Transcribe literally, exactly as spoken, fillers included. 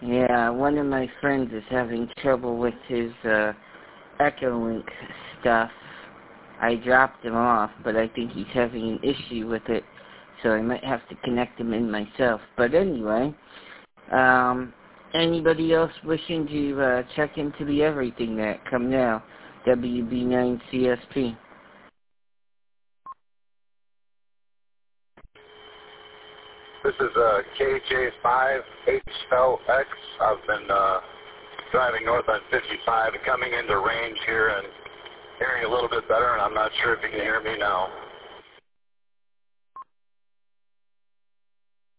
Yeah, one of my friends is having trouble with his uh, Echolink stuff. I dropped him off, but I think he's having an issue with it, so I might have to connect him in myself. But anyway, um, anybody else wishing to uh, check into the everything that come now? W B nine C S P. This is uh, K J five H L X. I've been uh, driving north on fifty-five and coming into range here and hearing a little bit better, and I'm not sure if you can hear me now.